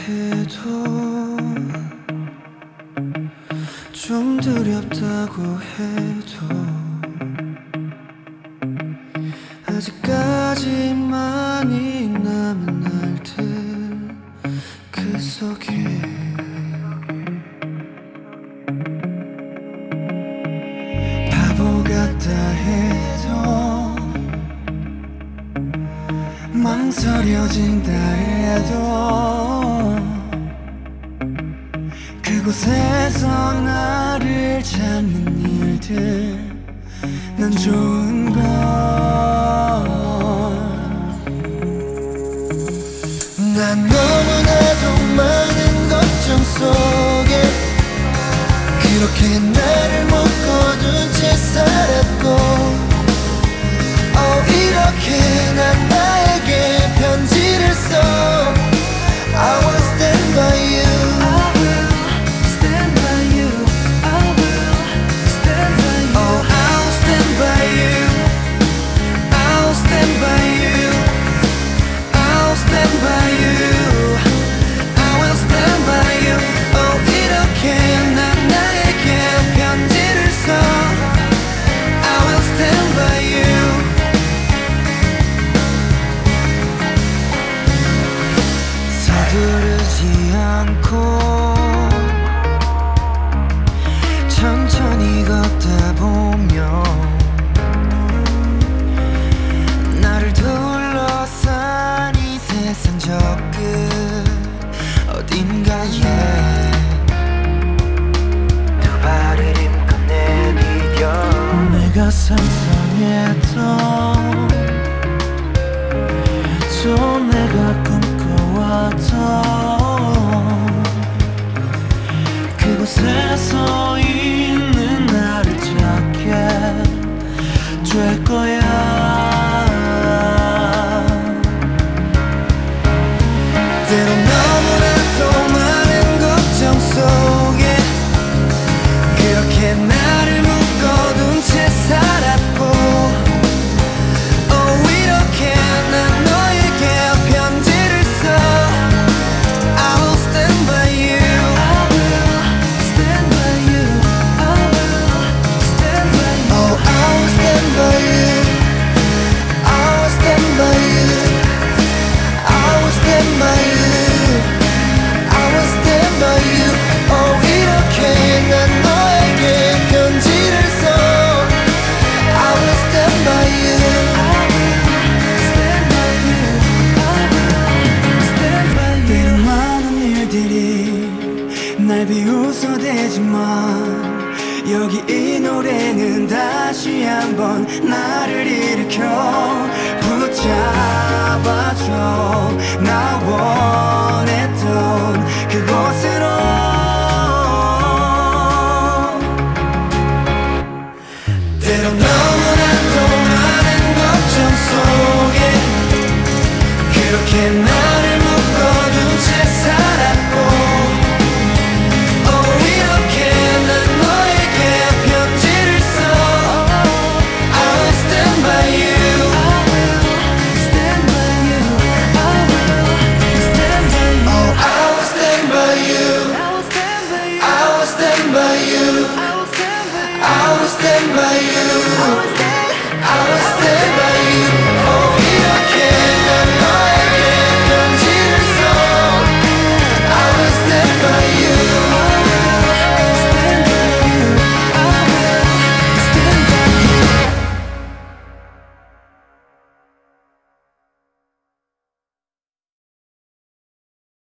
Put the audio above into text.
해도 좀 두렵다고 해도 아직까지 많이 남은 날들 그 속에 바보 같다 해도 망설여진다 해도 그곳에서 나를 찾는 일들 난 좋은 걸 난 너무나도 많은 걱정 속에 그렇게 나를 묶어둔 채 살았고 이렇게 난 나에게 편지를 써 I will stand by you I will stand by you I will stand by you Oh I'll stand by you I'll stand by you I'll stand by you I will stand by you 이렇게 난 나에게 편지를 써 I will stand by you 서두르지 않고 천천히 걷다 보면 나를 둘러싼 이 세상 저 끝 어딘가에 두 발을 힘껏 내디뎌 내가 상상했던 또 내가 꿈꿔왔던 그곳에서 있는 나를 찾게 될 거야 때론 너무나도 많은 걱정 속에 그렇게 나를 묶어둔 채 살았고 이렇게 난 너에게 편지를 써 I will stand by you I will stand by you I will stand by you Oh I will stand by you I will stand by you I will stand by you I will stand by you 이렇게 난 너에게 편지를 써 I will stand by you 때론 많은 일들이 날 비웃어대지만 여기 이 노래는 다시 한번 나를 일으켜 붙잡아줘 나 원했던 그곳으로 때론 너무나도 많은 걱정 속에 그렇게 나